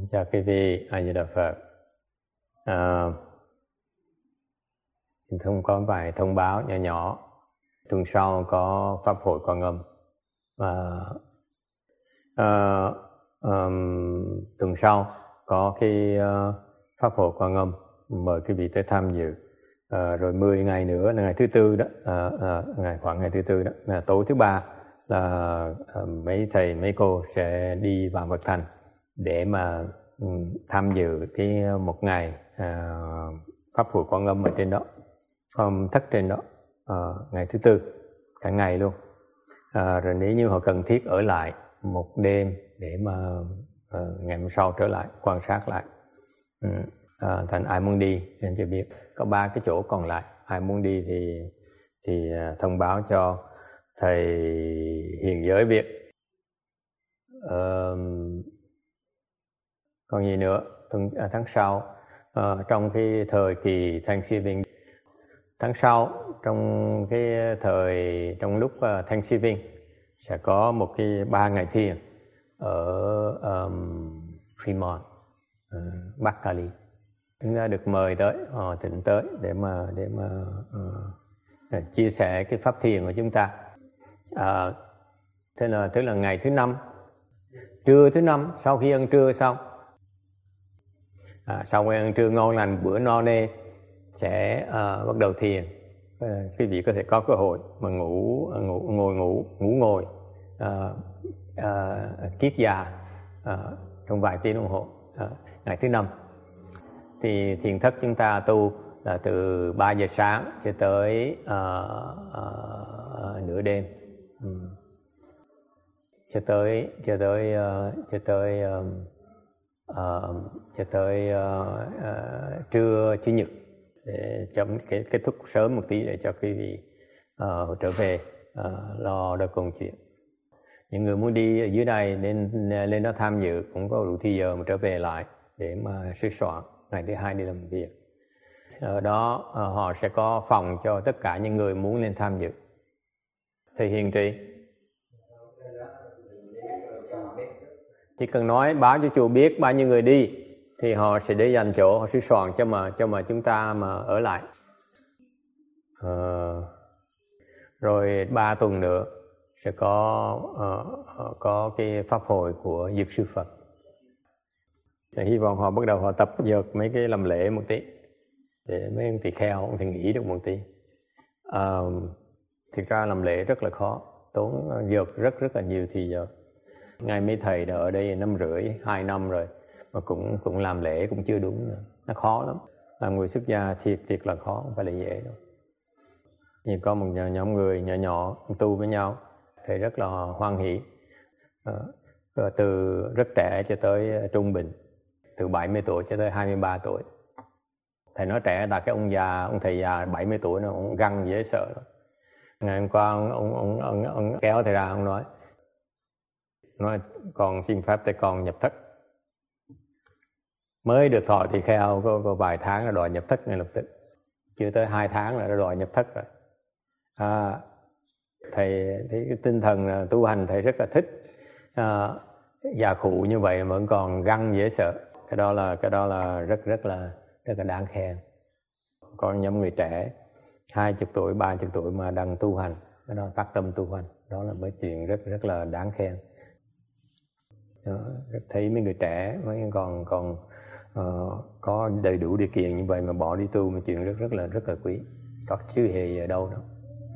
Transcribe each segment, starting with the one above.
Chào quý vị, A Di Đà Phật. Xin có vài thông báo nhỏ nhỏ. Tuần sau có pháp hội Quan Âm. Tuần sau có cái pháp hội Quan Âm, mời quý vị tới tham dự. Rồi 10 ngày nữa là ngày thứ tư đó, khoảng ngày thứ tư đó, là tối thứ ba là mấy thầy mấy cô sẽ đi vào Vật Thành để mà tham dự cái một ngày pháp hội Quan Âm ở trên đó, thất trên đó, ngày thứ tư cả ngày luôn. Rồi nếu như họ cần thiết ở lại một đêm để mà ngày hôm sau trở lại quan sát lại. Thành ai muốn đi nên cho biết, có 3 cái chỗ còn lại, ai muốn đi thì thông báo cho thầy Hiền Giới biết. Còn gì nữa, tháng sau trong cái thời kỳ Thanksgiving, tháng sau trong lúc Thanksgiving sẽ có một cái 3 ngày thiền ở Fremont, Bắc Cali. Chúng ta được mời tới, thỉnh tới để mà chia sẻ cái pháp thiền của chúng ta. Thế là tức là ngày thứ 5, trưa thứ 5 sau khi ăn trưa xong, sau khi ăn trưa ngon lành, bữa no nê sẽ bắt đầu thiền. Quý vị có thể có cơ hội mà ngồi kiết già trong vài tiếng đồng hồ. Ngày thứ 5 thì thiền thất chúng ta tu là từ 3 giờ sáng cho tới nửa đêm, cho tới trưa Chủ nhật, để chấm kết thúc sớm một tí để cho quý vị trở về lo đôi công chuyện. Những người muốn đi ở dưới này nên lên đó tham dự cũng có đủ thì giờ mà trở về lại để mà sửa soạn ngày thứ 2 đi làm việc. Ở đó họ sẽ có phòng cho tất cả những người muốn lên tham dự. Thầy Hiền Trì chỉ cần nói báo cho chùa biết bao nhiêu người đi thì họ sẽ để dành chỗ, họ sửa soạn cho mà chúng ta mà ở lại. Rồi 3 tuần nữa sẽ có cái pháp hội của Dược Sư Phật. Thì hy vọng họ bắt đầu họ tập dược mấy cái làm lễ một tí để mấy ông tỳ kheo cũng thể nghỉ được một tí. Thực ra làm lễ rất là khó, tốn dược rất là nhiều thì giờ. Ngay mấy thầy đã ở đây 1,5 năm, 2 năm rồi mà cũng làm lễ cũng chưa đúng nữa. Nó khó lắm. Làm người xuất gia thiệt là khó, không phải là dễ đâu. Như có một nhóm người nhỏ tu với nhau, thầy rất là hoan hỷ. Từ rất trẻ cho tới trung bình, từ 70 tuổi cho tới 23 tuổi. Thầy nói trẻ là cái ông thầy già 70 tuổi nó ông găng dễ sợ lắm. Ngày hôm qua ông kéo thầy ra, ông nói con xin phép thầy con nhập thất. Mới được thọ tỳ kheo có vài tháng là đòi nhập thất ngay lập tức, chưa tới 2 tháng là đã đòi nhập thất rồi. Thầy thấy cái tinh thần tu hành thầy rất là thích. Già cụ như vậy mà vẫn còn găng dễ sợ, cái đó là rất là đáng khen. Còn nhóm người trẻ 20 tuổi 30 tuổi mà đang tu hành, cái đó phát tâm tu hành, đó là mấy chuyện rất là đáng khen. Thấy mấy người trẻ mấy còn có đầy đủ điều kiện như vậy mà bỏ đi tu, một chuyện rất là quý, có chứ hề ở đâu đâu.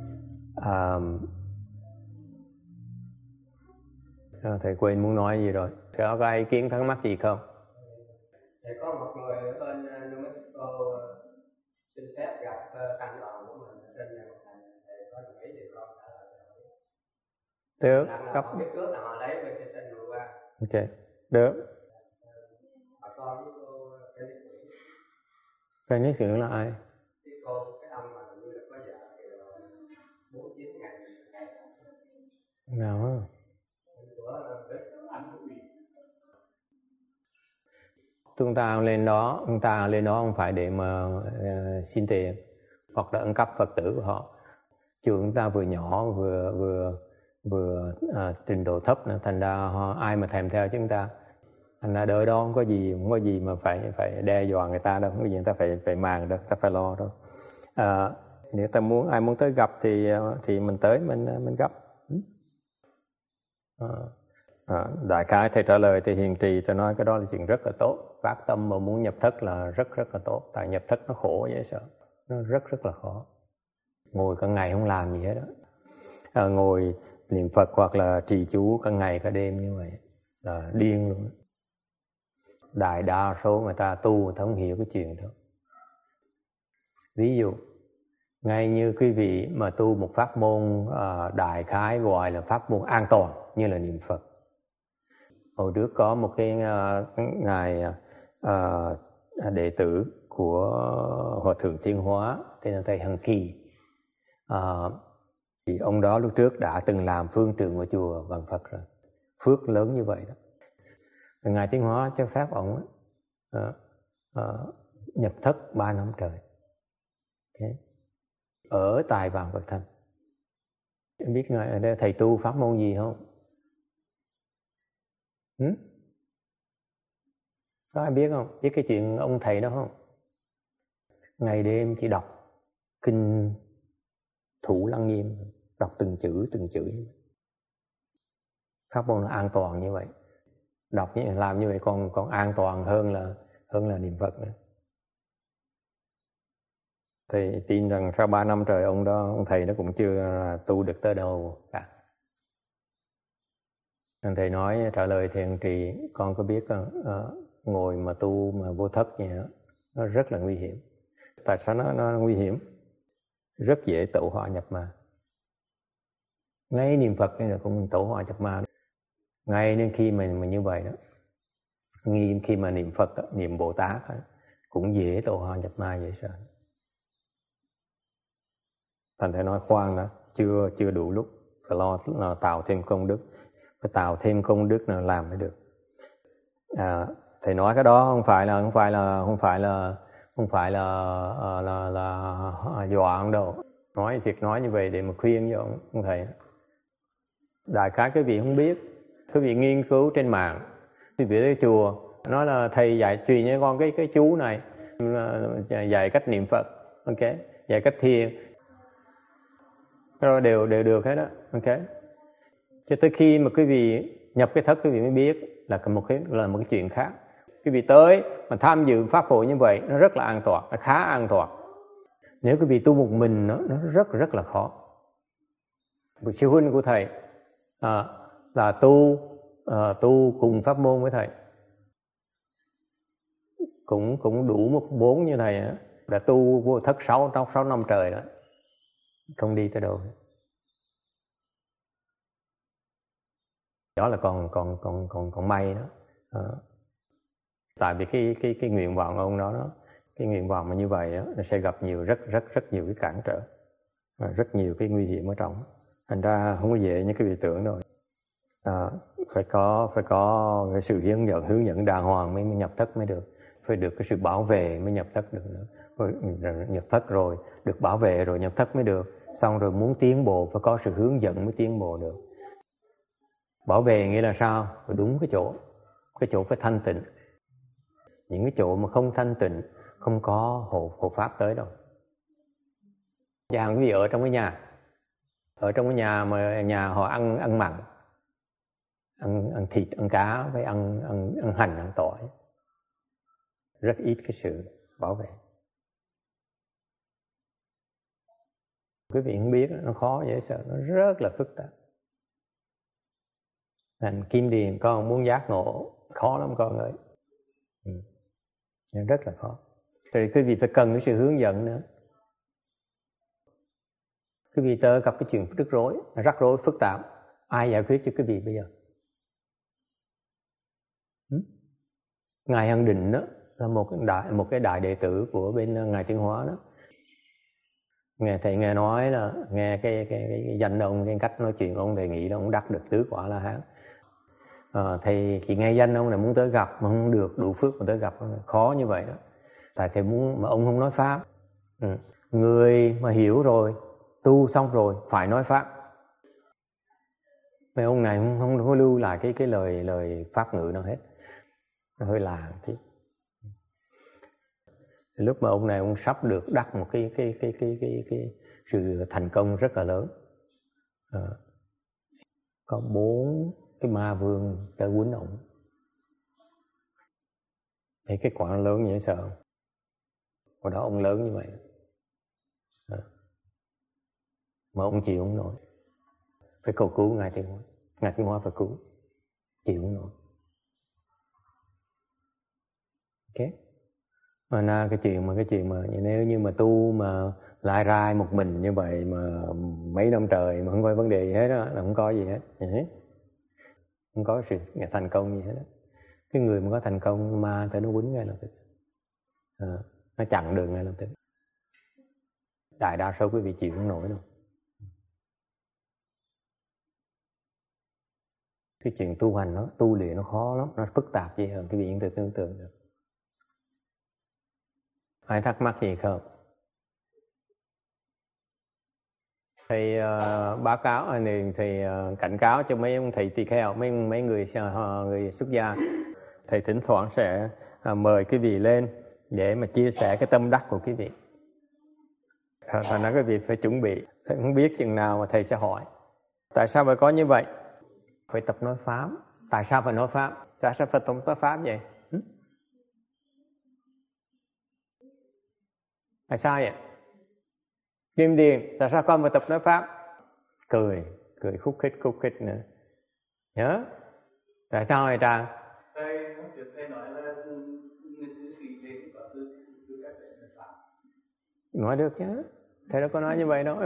Thầy quên muốn nói gì rồi, có ai ý kiến thắc mắc gì không? Thầy có một người ở bên New Mexico xin phép gặp tăng đoàn của mình ở trên này, thầy có nghĩ gì không? Được. Họ biết trước là họ lấy vacation vừa qua. Ok, được. Bà con với cô Phan Nhất Sưởng là ai? cái ông mà như là có vợ thì 4-9 ngày. Nào á? Chúng ta lên đó không phải để mà xin tiền hoặc là ăn cắp Phật tử của họ. Trường chúng ta vừa nhỏ vừa trình độ thấp nữa, thành ra ai mà thèm theo chúng ta Thành ra đời đó không có gì mà phải đe dọa người ta đâu, không có gì người ta phải màng đâu, ta phải lo đâu. Nếu ta ai muốn tới gặp thì mình tới mình gặp. Đại khái thầy trả lời thì hiền trì, tôi nói cái đó là chuyện rất là tốt. Phát tâm mà muốn nhập thất là rất là tốt. Tại nhập thất nó khổ dễ sợ, nó rất là khó. Ngồi cả ngày không làm gì hết đó. Ngồi niệm Phật hoặc là trì chú cả ngày cả đêm như vậy là điên luôn. Đại đa số người ta tu người ta không hiểu cái chuyện đó. Ví dụ ngay như quý vị mà tu một pháp môn đại khái gọi là pháp môn an toàn như là niệm Phật. Hồi trước có một cái ngài đệ tử của Hòa thượng Thiên Hóa tên là thầy Hằng Kỳ. Thì ông đó lúc trước đã từng làm phương trượng của chùa Vạn Phật rồi, phước lớn như vậy đó. Ngài Thiên Hóa cho phép ông nhập thất 3 năm trời. Okay. Ở tại Vạn Phật Thành. Em biết ngài ở đây thầy tu pháp môn gì không? Có ai biết không? Biết cái chuyện ông thầy đó không? Ngày đêm chỉ đọc kinh Thủ Lăng Nghiêm, đọc từng chữ. Pháp môn là an toàn như vậy. Đọc như làm như vậy còn an toàn hơn là niệm Phật nữa. Thì tin rằng sau 3 năm trời ông thầy nó cũng chưa tu được tới đâu cả. Thầy nói trả lời thiền trì, con có biết ngồi mà tu mà vô thất vậy đó, nó rất là nguy hiểm. Tại sao nó nguy hiểm? Rất dễ tẩu hỏa nhập ma. Ngay niệm Phật này là cũng tẩu hỏa nhập ma. Ngay đến khi mình như vậy đó, ngay khi mà niệm Phật, niệm Bồ Tát cũng dễ tẩu hỏa nhập ma vậy sao? Thành thầy nói khoan đó, chưa đủ lúc, phải lo tạo thêm công đức, phải tạo thêm công đức là làm mới được. Thầy nói cái đó không phải là dọa ông đâu. Nói việc nói như vậy để mà khuyên cho ông thầy. Đại khái quý vị không biết, quý vị nghiên cứu trên mạng, quý vị tới chùa nói là thầy dạy truyền cho con cái chú này, dạy cách niệm Phật, ok, dạy cách thiền, rồi đều được hết đó, ok. Cho tới khi mà quý vị nhập cái thất quý vị mới biết là một cái chuyện khác. Quý vị tới mà tham dự pháp hội như vậy nó rất là an toàn, nó khá an toàn. Nếu quý vị tu một mình nó rất là khó. Một sư huynh của thầy là tu cùng pháp môn với thầy, cũng đủ một 4 như thầy đó, đã tu vô thất 6 năm trời đó, không đi tới đâu. Đó là còn may đó. Tại vì cái nguyện vọng ông đó, cái nguyện vọng mà như vậy đó, nó sẽ gặp rất nhiều cái cản trở, rất nhiều cái nguy hiểm ở trong. Thành ra không có dễ như cái vị tưởng rồi. Phải có cái sự hướng dẫn đàng hoàng mới nhập thất mới được, phải được cái sự bảo vệ mới nhập thất được nữa. Nhập thất rồi được bảo vệ rồi nhập thất mới được. Xong rồi muốn tiến bộ phải có sự hướng dẫn mới tiến bộ được. Bảo vệ nghĩa là sao? Phải đúng cái chỗ phải thanh tịnh. Những cái chỗ mà không thanh tịnh, không có hộ pháp tới đâu. Chẳng hạn quý vị ở trong cái nhà mà nhà họ ăn mặn, ăn thịt, ăn cá với ăn hành, ăn tỏi, rất ít cái sự bảo vệ. Quý vị không biết, nó khó dễ sợ, nó rất là phức tạp. Thành Kim Điền con muốn giác ngộ khó lắm con ơi, rất là khó. Thì quý vị phải cần cái sự hướng dẫn nữa. Quý vị tới gặp cái chuyện rắc rối phức tạp, ai giải quyết cho quý vị bây giờ? Ngài Hân Định đó là một cái đại đệ tử của bên Ngài Thiên Hóa đó. Nghe nói là nghe cái danh ông, cái cách nói chuyện ông, thầy nghĩ là ông đắc được tứ quả La Hán. Thầy chỉ nghe danh ông là muốn tới gặp mà không được đủ phước mà tới gặp, khó như vậy đó. Tại thầy muốn mà ông không nói pháp. Người mà hiểu rồi, tu xong rồi phải nói pháp. Mấy ông này không có lưu lại cái lời pháp ngữ nào hết. nó hơi lạ một tí. Lúc mà ông này ông sắp được đắc một cái sự thành công rất là lớn, có 4 cái ma vương tới quýnh ông. Thì cái quả lớn dễ sợ. Hồi đó ông lớn như vậy, mà ông chịu không nổi, phải cầu cứu Ngài Tiến Hóa. Ngài Tiến Hóa phải cứu, chịu không nổi. Ok. Mà cái chuyện mà nếu như mà tu mà lai rai một mình như vậy mà mấy năm trời mà không có vấn đề gì hết đó, là không có gì hết, không có sự thành công gì hết đó. Cái người mà có thành công ma tới nó quýnh ngay lập tức, nó chặn đường ngay lập tức. Đại đa số quý vị chịu không nổi đâu. Cái chuyện tu hành nó, tu luyện nó khó lắm, nó phức tạp gì hơn quý vị có thể tưởng tượng được. Ai thắc mắc gì không? Thầy báo cáo này, thầy cảnh cáo cho mấy ông thầy tỳ kheo, mấy người xuất gia. Thầy thỉnh thoảng sẽ mời quý vị lên để mà chia sẻ cái tâm đắc của quý vị. Thành ra quý vị phải chuẩn bị. Thầy không biết chừng nào mà thầy sẽ hỏi. Tại sao phải có như vậy? Phải tập nói pháp. Tại sao phải nói pháp? Tại sao phải tập nói pháp vậy? Tại sao vậy? Kim Điền, tại sao con phải tập nói pháp? Cười khúc khích nữa. Nhớ? Tại sao vậy Trang? Thầy nói là người cư sĩ thì có tư cách để nói pháp. Nói được chứ. Thầy đâu có nói như vậy đâu.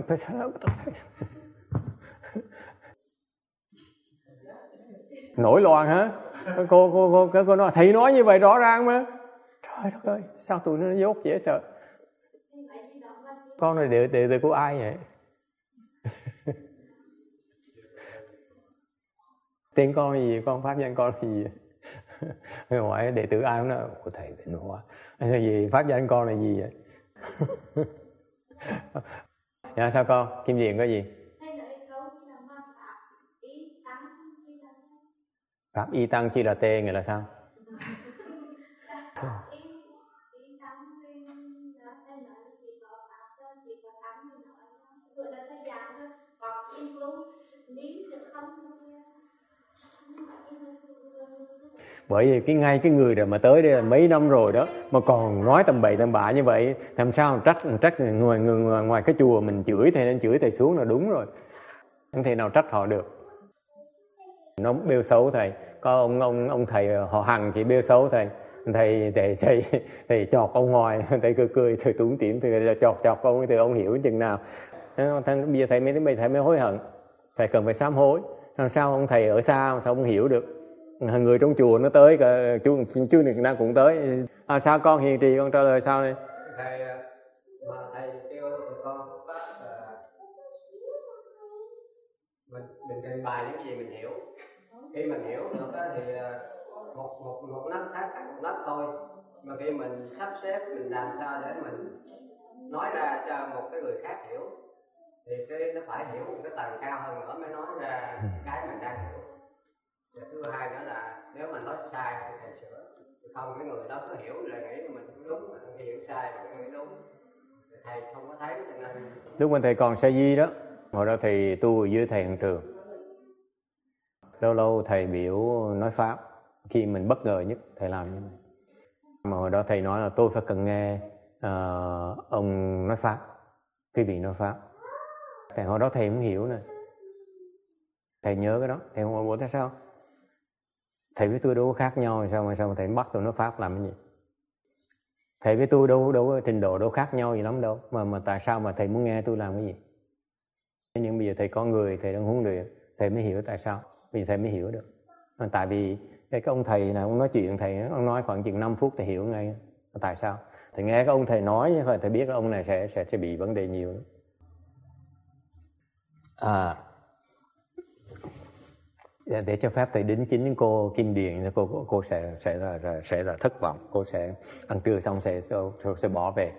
Nổi loạn hả? Cô nói thầy nói như vậy rõ ràng mà. Trời đất ơi, sao tụi nó dốt dễ sợ. Con này đệ của ai vậy? Tên con là gì? Con pháp danh con là gì? Hỏi đệ tử ai cũng nói của thầy Tịnh Hóa. Sao gì? Pháp danh con là gì vậy? Dạ sao con? Kim Điền có gì? Pháp y tăng chi là tê nghĩa là sao? Bởi vì ngay cái người mà tới đây là mấy năm rồi đó mà còn nói tầm bậy tầm bạ như vậy, làm sao trách ngoài cái chùa mình chửi thầy nên chửi thầy xuống là đúng rồi, không thể nào trách họ được. Nó bêu xấu thầy, có ông thầy họ Hằng chỉ bêu xấu thầy chọt ông Hoài, thầy cười thầy tủm tỉm, thầy chọt ông thì ông hiểu chừng nào. Bây giờ thầy mới hối hận, thầy cần phải sám hối. Làm sao ông thầy ở xa sao ông hiểu được? Người trong chùa nó tới, chú Việt Nam cũng tới. Sao con hiền trì, con trả lời sao đây? Thầy kêu con pháp mình trình bày những gì mình hiểu. Khi mình hiểu được thì một nấc khác một nấc thôi. Mà khi mình sắp xếp mình làm sao để mình nói ra cho một cái người khác hiểu, thì nó phải hiểu một cái tầng cao hơn nữa mới nói ra cái mình đang hiểu. Và thứ hai nữa là nếu mình nói sai thì thầy sửa, không cái người đó cứ hiểu là nghĩ mình đúng, mình hiểu sai mà cái nghĩ đúng, thầy không có thấy. Cho nên lúc mà thầy còn sa di đó, hồi đó thầy tu ở dưới thầy Hằng Trường, lâu lâu thầy biểu nói pháp, khi mình bất ngờ nhất thầy làm như vậy. Mà hồi đó thầy nói là tôi phải cần nghe ông nói pháp, quý vị nói pháp. Thì hồi đó thầy không hiểu nè, thầy nhớ cái đó, thầy không hỏi tại sao thầy với tôi đâu có khác nhau, sao mà thầy bắt tôi nói pháp làm cái gì? Thầy với tôi đâu trình độ đâu khác nhau gì lắm đâu, mà tại sao mà thầy muốn nghe tôi làm cái gì? Nhưng bây giờ thầy có người, thầy đang huấn luyện, thầy mới hiểu tại sao. Bây giờ thầy mới hiểu được. Tại vì cái ông thầy này, ông nói chuyện thầy, ông nói khoảng chừng 5 phút thầy hiểu ngay tại sao. Thầy nghe cái ông thầy nói chứ thầy biết là ông này sẽ bị vấn đề nhiều. Để cho phép thầy đính chính cô Kim Điền, cô sẽ là thất vọng, cô sẽ ăn trưa xong sẽ bỏ về.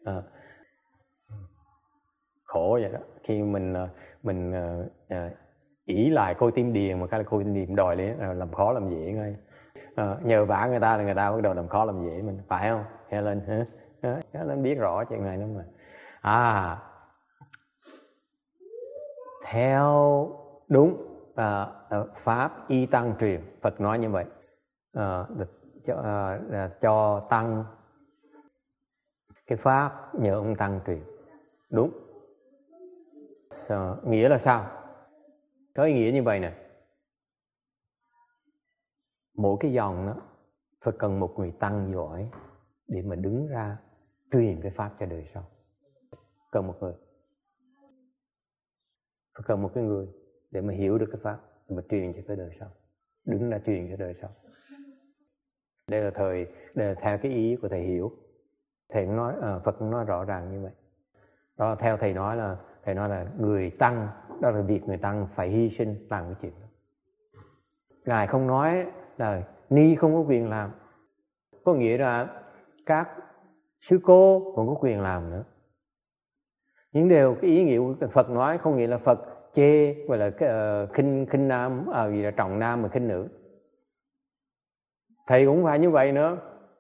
Khổ vậy đó, khi mình ỷ lại cô Kim Điền mà cái cô Kim Điền đòi lên làm khó làm dễ ngay. nhờ vả người ta là người ta bắt đầu làm khó làm dễ mình, phải không Helen hả? Helen biết rõ chuyện này lắm mà. Theo đúng pháp y tăng truyền, Phật nói như vậy, cho tăng cái pháp nhờ ông tăng truyền, đúng. Nghĩa là sao? Có ý nghĩa như vậy nè, mỗi cái dòng đó phải cần một người tăng giỏi để mà đứng ra truyền cái pháp cho đời sau. Cần một người, phải cần một cái người để mà hiểu được cái pháp, để mà truyền cho cái đời sau, đứng ra truyền cho đời sau. Đây là theo cái ý của thầy hiểu. Thầy nói, Phật cũng nói rõ ràng như vậy. Đó, theo thầy nói là người tăng, đó là việc người tăng phải hy sinh làm cái chuyện đó. Ngài không nói là ni không có quyền làm, có nghĩa là các sư cô cũng có quyền làm nữa. Những điều cái ý nghĩa của Phật nói không nghĩa là Phật chê gọi là khinh nam, vì là trọng nam mà khinh nữ. Thầy cũng phải như vậy nữa.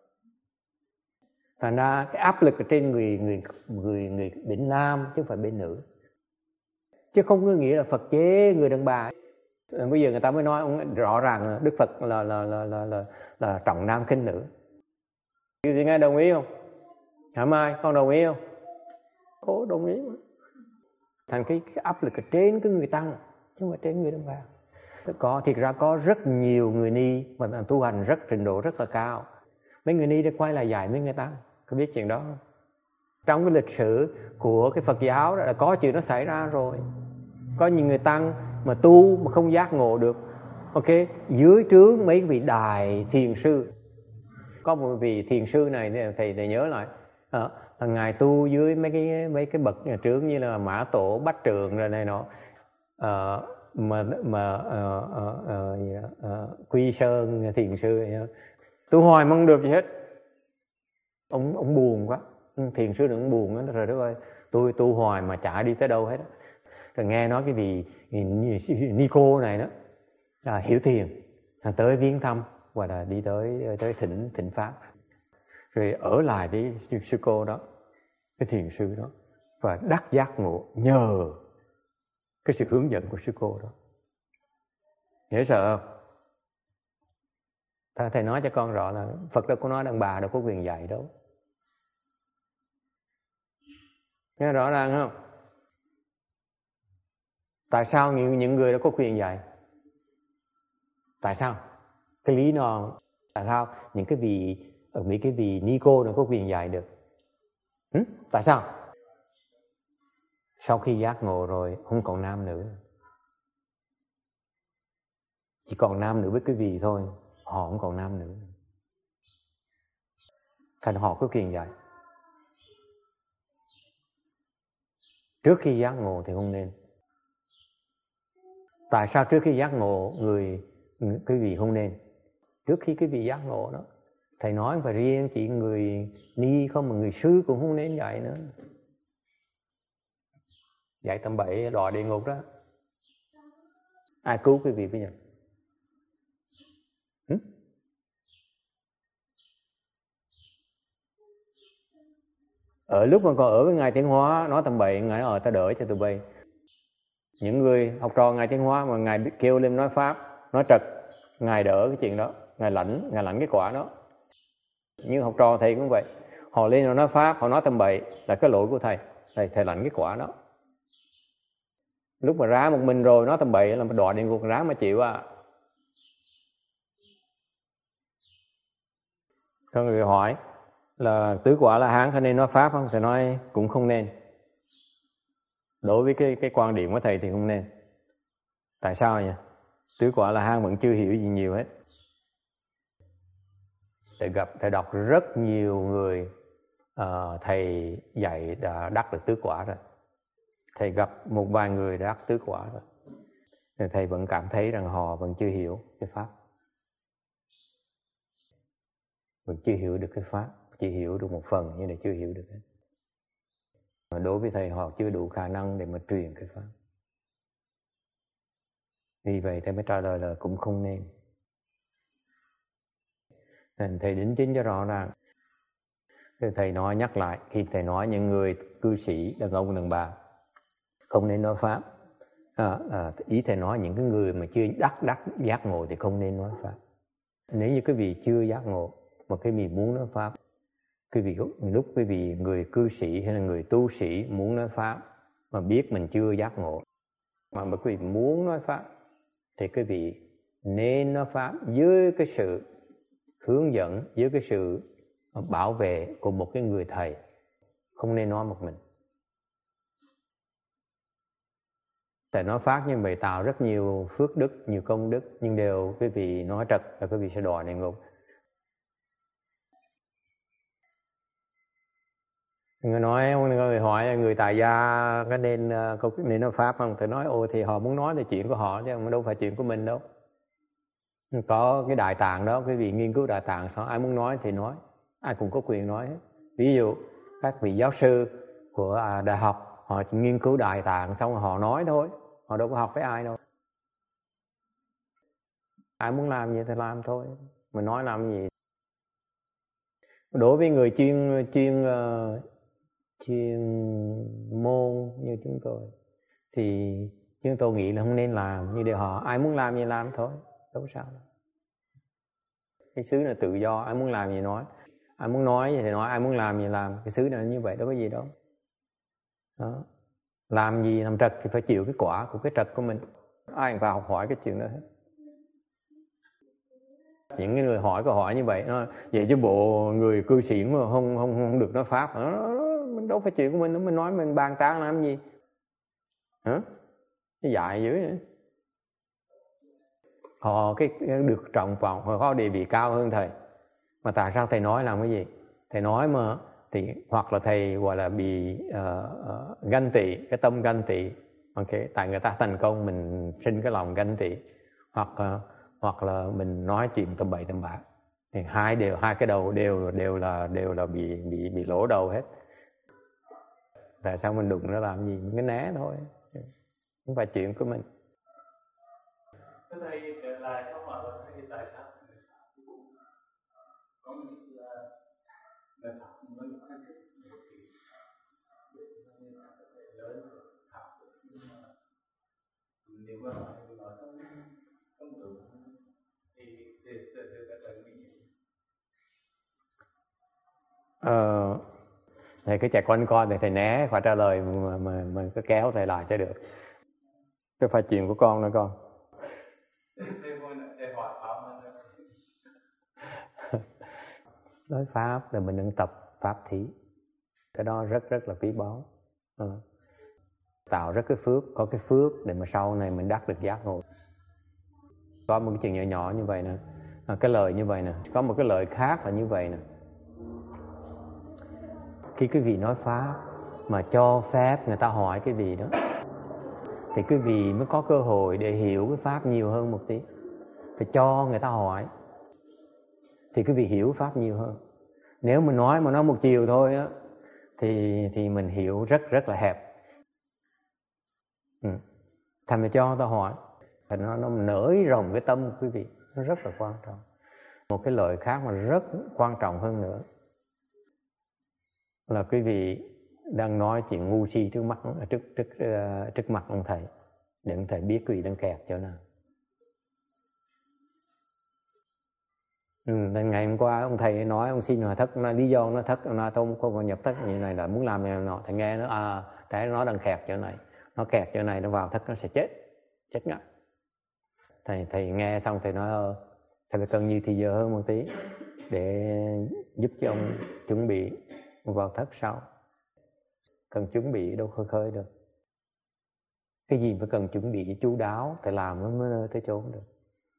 Thành ra cái áp lực ở trên người bên nam chứ không phải bên nữ. Chứ không có nghĩa là Phật chế người đàn bà. Bây giờ người ta mới nói rõ ràng Đức Phật là trọng nam khinh nữ. Thì nghe đồng ý không? Hả Mai, con đồng ý không? Cô đồng ý mà. Thành cái áp lực ở trên cái người tăng chứ không phải trên người đàn bà. Thiệt ra có rất nhiều người ni mà tu hành rất trình độ rất là cao. Mấy người ni đã quay lại dạy mấy người tăng. Có biết chuyện đó không? Trong cái lịch sử của cái Phật giáo là có chuyện nó xảy ra rồi. Có những người tăng mà tu mà không giác ngộ được. Ok, dưới trướng mấy vị đại thiền sư. Có một vị thiền sư này thầy nhớ lại, là ngài tu dưới mấy cái bậc nhà trướng như là Mã Tổ, Bách Trượng rồi này nọ, Quy Sơn thiền sư, tu hoài mà không được gì hết. Ông buồn quá, thiền sư đừng buồn đó, rồi đó ơi, tôi tu hoài mà chả đi tới đâu hết. Rồi nghe nói cái vị Nico này đó hiểu thiền, tới viếng thăm và là đi tới thỉnh pháp, rồi ở lại với sư cô đó, cái thiền sư đó, và đắc giác ngộ nhờ cái sự hướng dẫn của sư cô đó. Dễ sợ không? Thầy nói cho con rõ là Phật đâu có nói đàn bà đâu có quyền dạy đâu. Nghe rõ ràng không? Tại sao những người đó có quyền dạy? Tại sao? Cái lý do tại sao những cái vị ni cô nó có quyền dạy được? Tại sao? Sau khi giác ngộ rồi không còn nam nữ, chỉ còn nam nữ với cái vị thôi, họ không còn nam nữ, thành họ có quyền dạy. Trước khi giác ngộ thì không nên. Tại sao trước khi giác ngộ cái vị không nên? Trước khi cái vị giác ngộ đó, thầy nói phải riêng chỉ người ni không mà người sư cũng không nên dạy nữa. Dạy tầm bậy đọa địa ngục đó. Ai cứu quý vị bây giờ? Ở lúc mà còn ở với Ngài Tiến Hóa, nói tầm bậy, Ngài ta đỡ cho tụi bay. Những người học trò Ngài Tiến Hóa mà Ngài kêu lên nói pháp, nói trật, Ngài đỡ cái chuyện đó, Ngài lãnh cái quả đó. Nhưng học trò thầy cũng vậy, họ lên họ nói pháp, họ nói tầm bậy là cái lỗi của thầy lãnh cái quả đó. Lúc mà ra một mình rồi nói tầm bậy là đọa địa ngục, ráng mà chịu à. Có người hỏi là tứ quả La Hán có nên nói pháp không? Thầy nói cũng không nên. Đối với cái quan điểm của thầy thì không nên. Tại sao nhỉ? Tứ quả La Hán vẫn chưa hiểu gì nhiều hết. Thầy đọc rất nhiều người thầy dạy đã đắc được tứ quả rồi. Thầy gặp một vài người đã đắc tứ quả rồi. Nên thầy vẫn cảm thấy rằng họ vẫn chưa hiểu cái pháp. Vẫn chưa hiểu được cái pháp, chỉ hiểu được một phần nhưng mà chưa hiểu được hết. Mà đối với thầy họ chưa đủ khả năng để mà truyền cái pháp. Vì vậy thầy mới trả lời là cũng không nên. Thầy đính chính cho rõ ràng. Thầy nói nhắc lại, khi thầy nói những người cư sĩ đàn ông đàn bà không nên nói pháp, ý thầy nói những cái người mà chưa đắc giác ngộ thì không nên nói pháp. Nếu như quý vị chưa giác ngộ mà quý vị muốn nói pháp, lúc quý vị người cư sĩ hay là người tu sĩ muốn nói pháp mà biết mình chưa giác ngộ, mà quý vị muốn nói pháp thì quý vị nên nói pháp dưới cái sự hướng dẫn, dưới cái sự bảo vệ của một cái người thầy, không nên nói một mình. Thầy nói pháp như vậy tạo rất nhiều phước đức, nhiều công đức, nhưng đều quý vị nói trật là quý vị sẽ đọa địa ngục. Người hỏi người tại gia có nên nói pháp không? Thầy nói thì họ muốn nói thì chuyện của họ chứ đâu phải chuyện của mình đâu. Có cái Đại Tạng đó, quý vị nghiên cứu Đại Tạng, sao ai muốn nói thì nói, ai cũng có quyền nói hết. Ví dụ các vị giáo sư của đại học, họ chỉ nghiên cứu Đại Tạng xong rồi họ nói thôi, họ đâu có học với ai đâu. Ai muốn làm gì thì làm thôi, mình nói làm gì. Đối với người chuyên môn như chúng tôi thì chúng tôi nghĩ là không nên làm, như để họ ai muốn làm gì làm thôi, đâu sao đâu. Cái xứ là tự do, ai muốn làm gì nói, ai muốn nói thì nói, ai muốn làm gì làm, cái xứ này như vậy đâu có gì đâu. Đó. Làm gì làm trật thì phải chịu cái quả của cái trật của mình, ai cũng phải học hỏi cái chuyện đó hết. Những người hỏi câu hỏi như vậy, vậy chứ bộ người cư sĩ mà không được nói pháp, mình đâu phải chuyện của mình, nói mình bàn tán làm gì, hả? Cái dại dữ vậy. Họ được trọng vọng, họ có địa vị cao hơn thầy, mà tại sao thầy nói làm cái gì? Thầy nói mà thì hoặc là thầy gọi là bị ganh tị, cái tâm ganh tị, okay. Tại người ta thành công mình sinh cái lòng ganh tị, hoặc là mình nói chuyện tầm bậy tầm bạ, thì hai cái đầu đều là bị lỗ đầu hết. Tại sao mình đụng nó làm gì? Mình cứ né thôi, không phải chuyện của mình. Thầy trở lại câu hỏi của thầy, tại sao có nghĩa là đại pháp mới có cái lớn học, nhưng mà nếu mà nói không đúng thì rất là nguy hiểm. Thầy cứ chạy quanh con thì thầy né khỏi trả lời, mà cứ kéo thầy lại cho được. Cái phải chuyện của con nữa con. Nói pháp là mình đang tập pháp thí, cái đó rất là quý báu, tạo rất cái phước, có cái phước để mà sau này mình đắc được giác ngộ. Có một cái chuyện nhỏ nhỏ như vậy nè, cái lời như vậy nè, có một cái lời khác là như vậy nè. Khi quý vị nói pháp mà cho phép người ta hỏi cái gì đó, thì quý vị mới có cơ hội để hiểu cái pháp nhiều hơn một tí. Phải cho người ta hỏi thì quý vị hiểu pháp nhiều hơn. Nếu mình nói một chiều thôi á, thì mình hiểu rất là hẹp. Thành ra cho người ta hỏi, thì nó nới rộng cái tâm của quý vị, nó rất là quan trọng. Một cái lời khác mà rất quan trọng hơn nữa là quý vị đang nói chuyện ngu si trước mặt ông thầy, để ông thầy biết quý vị đang kẹt chỗ nào. Nên ngày hôm qua ông thầy nói ông xin hòa thất, nói lý do nó thất, nói tôi không còn nhập thất như này là muốn làm này nọ. Thầy nghe nó thấy nó đang kẹt chỗ này, nó kẹt chỗ này, nó vào thất nó sẽ chết ngắt. Thầy nghe xong thầy nói thầy phải cần nhiều thì giờ hơn một tí để giúp cho ông chuẩn bị vào thất sau. Cần chuẩn bị đâu khơi được. Cái gì phải cần chuẩn bị chú đáo, thầy làm nó mới tới chỗ được.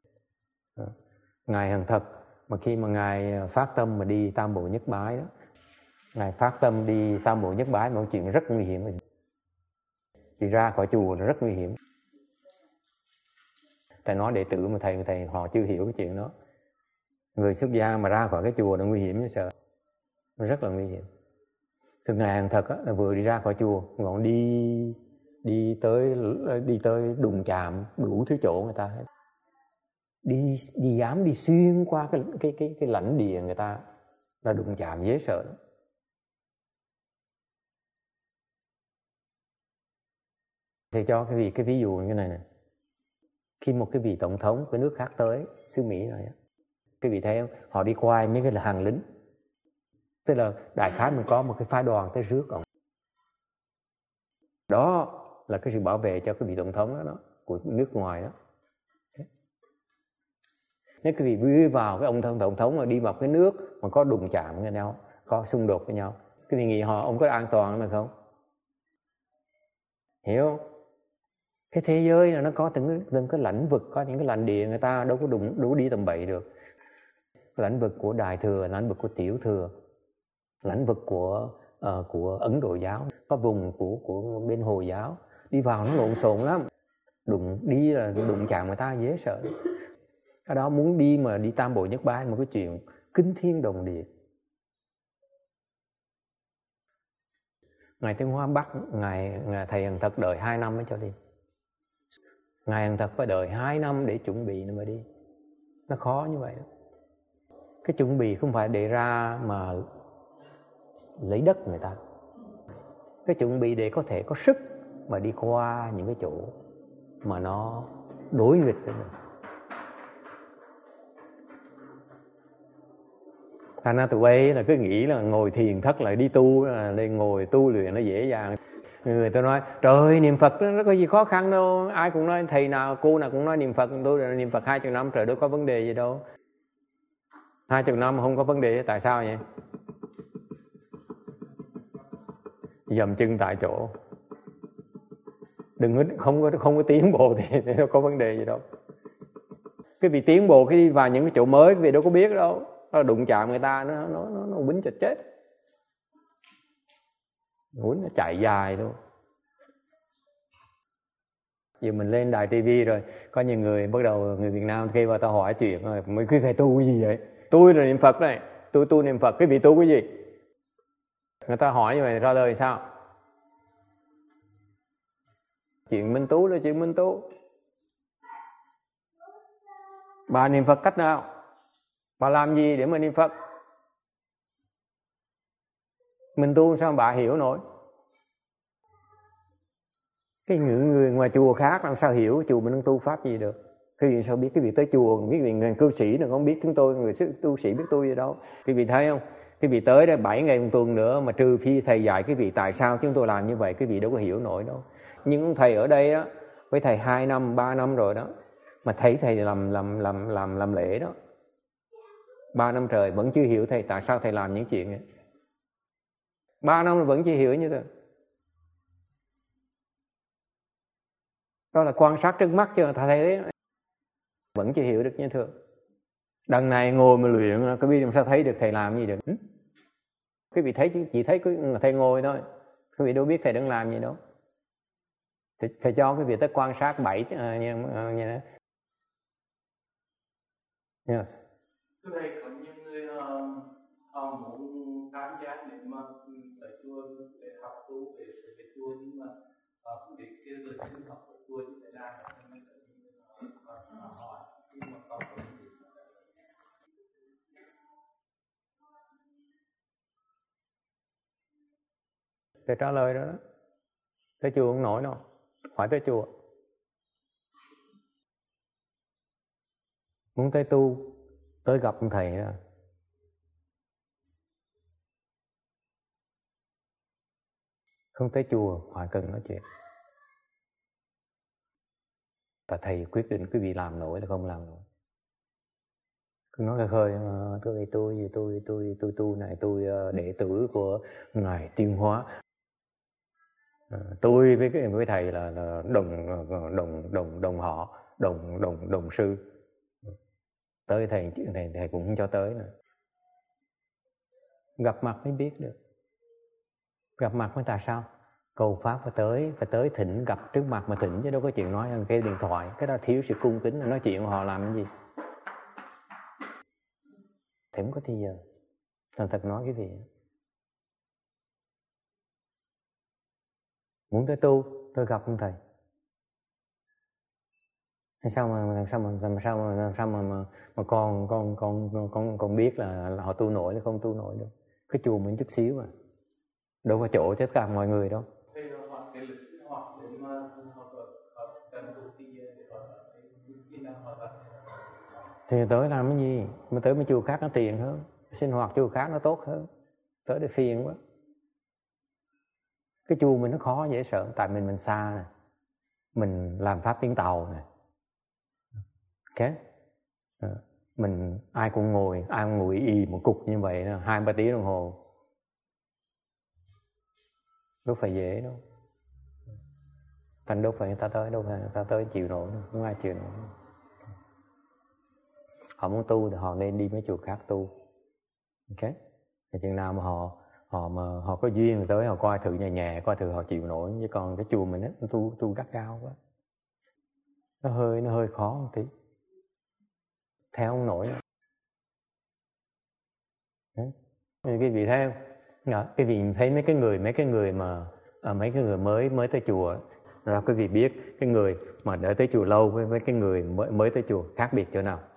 Ngài Hằng Thật mà khi mà ngài phát tâm mà đi Tam Bộ Nhất Bái đó, ngài phát tâm đi Tam Bộ Nhất Bái, một chuyện rất nguy hiểm. Đi ra khỏi chùa là rất nguy hiểm. Thầy nói đệ tử mà thầy họ chưa hiểu cái chuyện đó. Người xuất gia mà ra khỏi cái chùa là nguy hiểm như sợ, rất là nguy hiểm. Từ ngài Hằng Thật là vừa đi ra khỏi chùa, còn đi tới đụng chạm đủ thứ chỗ người ta hết. dám đi xuyên qua cái lãnh địa người ta là đụng chạm dễ sợ lắm. Thì cho cái ví dụ như này nè, khi một cái vị tổng thống của nước khác tới xứ Mỹ này, cái vị thấy không? Họ đi qua mấy cái là hàng lính, tức là đại khái mình có một cái phái đoàn tới rước ông. Đó là cái sự bảo vệ cho cái vị tổng thống đó của nước ngoài đó. Nếu cái vị đi vào cái ông tổng thống mà đi vào cái nước mà có đụng chạm với nhau, có xung đột với nhau, cái vị nghĩ ông có an toàn mà không? Hiểu không? Cái thế giới là nó có từng cái lãnh vực, có những cái lãnh địa người ta đâu có đủ đi tầm bậy được. Lãnh vực của Đại Thừa, lãnh vực của Tiểu Thừa, lãnh vực của Ấn Độ giáo, có vùng của bên Hồi giáo, đi vào nó lộn xộn lắm. Đụng chạm người ta dễ sợ. Cái đó muốn đi mà đi Tam Bộ Nhất Bái, một cái chuyện kinh thiên động địa. Ngài Tuyên Hóa Bắc, ngài thầy Hằng Thật đợi 2 năm mới cho đi. Ngài Hằng Thật phải đợi 2 năm để chuẩn bị nó mới đi. Nó khó như vậy đó. Cái chuẩn bị không phải để ra mà lấy đất người ta. Cái chuẩn bị để có thể có sức mà đi qua những cái chỗ mà nó đối nghịch với mình. Thành ra tụi bay là cứ nghĩ là ngồi thiền thất lại đi tu, là lên ngồi tu luyện nó dễ dàng. Người ta nói trời niệm Phật nó có gì khó khăn đâu, ai cũng nói, thầy nào cô nào cũng nói niệm Phật, tôi niệm Phật 20 năm trời đâu có vấn đề gì đâu. 20 năm không có vấn đề, tại sao vậy? Dầm chân tại chỗ, không có tiến bộ thì đâu có vấn đề gì đâu. Cái vị tiến bộ khi đi vào những cái chỗ mới, cái vị đâu có biết đâu, nó đụng chạm người ta nó quýnh cho chết, quýnh nó chạy dài luôn. Giờ mình lên đài tivi rồi, có nhiều người bắt đầu người Việt Nam khi vào ta hỏi chuyện rồi, mấy cái thầy tu cái gì vậy? Tôi là niệm Phật này, tôi tu niệm Phật, cái vị tu cái gì? Người ta hỏi như vậy ra lời sao? Chuyện Minh Tú là chuyện Minh Tú. Bà niệm Phật cách nào? Bà làm gì để mà niệm Phật? Minh Tu sao bà hiểu nổi? Cái người ngoài chùa khác làm sao hiểu chùa mình đang tu pháp gì được? Cái vị sao biết, cái vị tới chùa, cái vị người cư sĩ nào không biết chúng tôi, người tu sĩ biết tu gì đâu. Cái vị thấy không? Cái vị tới đây 7 ngày một tuần nữa mà trừ phi thầy dạy cái vị tại sao chúng tôi làm như vậy, cái vị đâu có hiểu nổi đâu. Nhưng ông thầy ở đây á, với thầy 2 năm, 3 năm rồi đó, mà thấy thầy làm lễ đó 3 năm trời vẫn chưa hiểu thầy tại sao thầy làm những chuyện này. 3 năm vẫn chưa hiểu như thế. Đó là quan sát trước mắt chứ thầy thấy vẫn chưa hiểu được như thường. Đằng này ngồi mà luyện, cái vị làm sao thấy được thầy làm gì được? Cái vị thấy chỉ thấy thầy ngồi thôi, cái vị đâu biết thầy đang làm gì đâu. Thầy cho cái vị tới quan sát 7 như thế. Yes. Thưa thầy, có những người muốn tham gia để mà ở chùa để học tu về chùa, nhưng mà không biết cái lời sinh học của chùa như thế nào, nên hỏi khi mà có Thầy trả lời đó. Tới chùa không nổi đâu, phải tới chùa. Muốn tới tu, tới gặp ông thầy đó. Không tới chùa, phải cần nói chuyện. Và thầy quyết định quý vị làm nổi là không làm nổi. Cứ nói khơi tôi tu này, tôi đệ tử của Ngài Tuyên Hóa. Tôi với thầy là đồng họ, đồng sư. Tới thầy cũng không cho tới nữa. Gặp mặt mới biết được. Gặp mặt mới tại sao? Cầu pháp phải tới thỉnh, gặp trước mặt mà thỉnh, chứ đâu có chuyện nói cái điện thoại. Cái đó thiếu sự cung kính, nói chuyện họ làm cái gì? Thầy không có thì giờ. Thành thật nói cái gì? Muốn tới tu, tôi gặp ông thầy. Sao mà con biết là họ tu nổi hay không tu nổi đâu. Cái chùa mình chút xíu mà, đâu có chỗ cho tất cả mọi người đâu. Thì tới làm cái gì? Mà tới mấy chùa khác nó tiền hơn, sinh hoạt chùa khác nó tốt hơn. Tới để phiền quá. Cái chùa mình nó khó dễ sợ, tại mình xa nè, mình làm pháp tiếng Tàu nè, ok, mình ai cũng ngồi y một cục như vậy 2-3 tiếng đồng hồ, đâu phải dễ đâu. Thành đâu phải người ta tới chịu nổi, không ai chịu nổi. Họ muốn tu thì họ nên đi mấy chùa khác tu, ok. Thì chừng nào mà họ có duyên tới họ coi thử nhà coi thử họ chịu nổi. Chứ còn cái chùa mình á, tu gắt gao quá, nó hơi khó một tí, theo không nổi. Cái vị thấy không? Cái vị thấy mấy cái người mới tới chùa, rồi quý vị biết cái người mà đợi tới chùa lâu với cái người mới tới chùa khác biệt chỗ nào?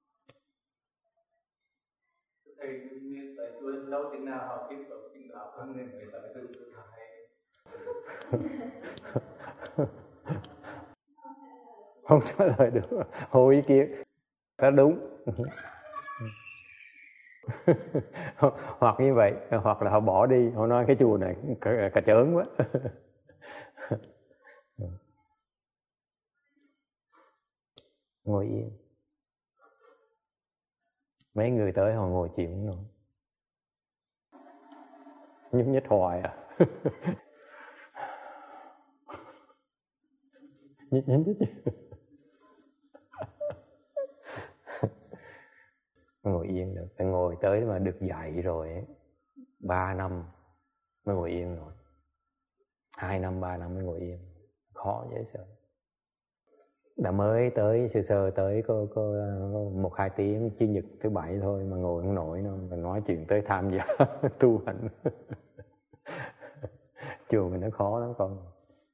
Không trả lời được, hồ ý kiến đó đúng. Hoặc như vậy, hoặc là họ bỏ đi, họ nói cái chùa này cà chớn quá. Ngồi yên. Mấy người tới họ ngồi chịu không nổi, nhúc nhích hoài à. nhích. Ngồi yên được, phải ngồi tới mà được dạy rồi 3 năm mới ngồi yên rồi, 2 năm 3 năm mới ngồi yên, khó dễ sợ. Đã mới tới sơ tới có 1-2 tiếng Chủ nhật thứ Bảy thôi mà ngồi không nổi nữa, mà nói chuyện tới tham gia tu hành. Chùa mình nó khó lắm con.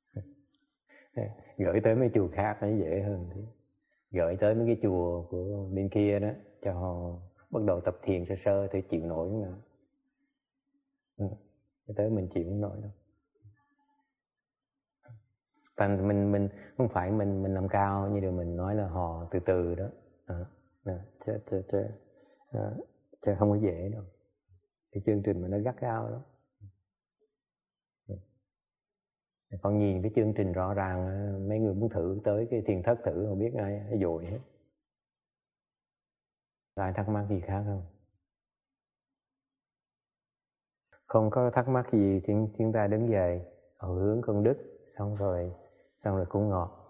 Gửi tới mấy chùa khác nó dễ hơn tí. Gửi tới mấy cái chùa của bên kia đó, cho họ bắt đầu tập thiền sơ thì chịu nổi không nào. Tới mình chịu không nổi đâu. Thành mình không phải mình làm cao như điều mình nói là họ từ từ đó, chứ không có dễ đâu. Cái chương trình mà nó gắt gao lắm. Con nhìn cái chương trình rõ ràng, mấy người muốn thử tới cái thiền thất thử không biết ai dội hết. Ai thắc mắc gì khác không? Không có thắc mắc gì thì chúng ta đứng dậy hướng công đức, xong rồi cúng ngọt.